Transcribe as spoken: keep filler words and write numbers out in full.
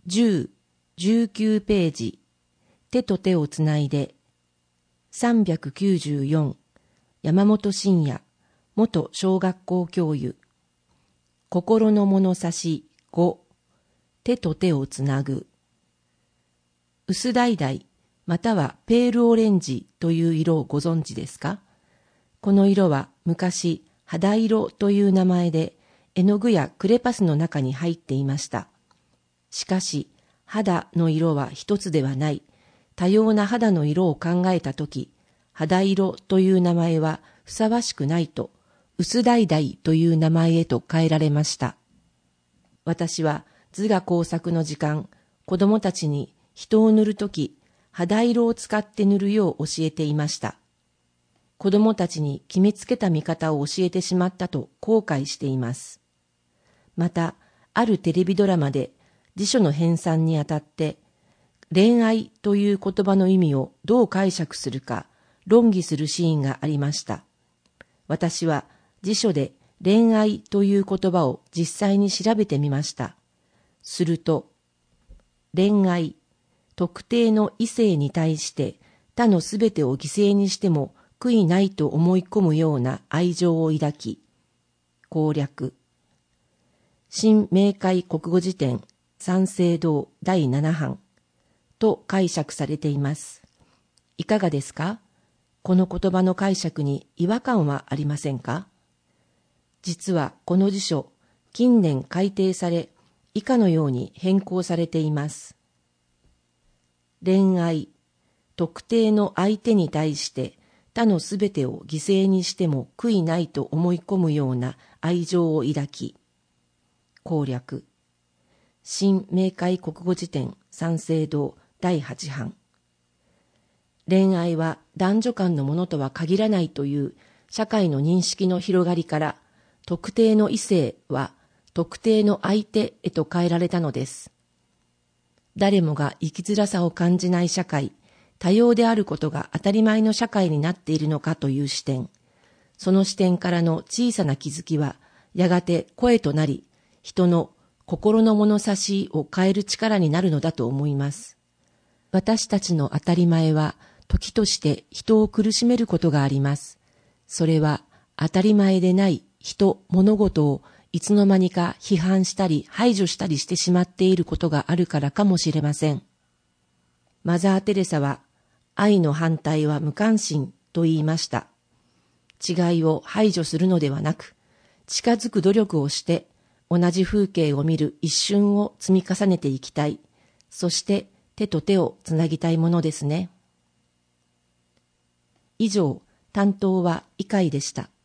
じゅう、じゅうきゅうページ、手と手をつないで、さんびゃくきゅうじゅうよん、山本真也、元小学校教諭。心の物差しご、手と手をつなぐ。薄橙またはペールオレンジという色をご存知ですか？この色は昔肌色という名前で絵の具やクレパスの中に入っていました。しかし肌の色は一つではない。多様な肌の色を考えたとき、肌色という名前はふさわしくないと、薄橙という名前へと変えられました。私は図画工作の時間、子供たちに人を塗るとき、肌色を使って塗るよう教えていました。子供たちに決めつけた見方を教えてしまったと後悔しています。また、あるテレビドラマで辞書の編纂にあたって、恋愛という言葉の意味をどう解釈するか論議するシーンがありました。私は辞書で恋愛という言葉を実際に調べてみました。すると、恋愛、特定の異性に対して他のすべてを犠牲にしても悔いないと思い込むような愛情を抱き、攻略。新明解国語辞典三省堂だいなな版と解釈されています。いかがですか？この言葉の解釈に違和感はありませんか？実はこの辞書、近年改訂され、以下のように変更されています。恋愛、特定の相手に対して他のすべてを犠牲にしても悔いないと思い込むような愛情を抱き、攻略。新明解国語辞典三省堂だいはち版。恋愛は男女間のものとは限らないという社会の認識の広がりから、特定の異性は特定の相手へと変えられたのです。誰もが生きづらさを感じない社会、多様であることが当たり前の社会になっているのかという視点。その視点からの小さな気づきは、やがて声となり、人の心の物差しを変える力になるのだと思います。私たちの当たり前は、時として人を苦しめることがあります。それは当たり前でない人、物事をいつの間にか批判したり排除したりしてしまっていることがあるからかもしれません。マザー・テレサは、愛の反対は無関心と言いました。違いを排除するのではなく、近づく努力をして同じ風景を見る一瞬を積み重ねていきたい。そして手と手をつなぎたいものですね。以上、担当は医会でした。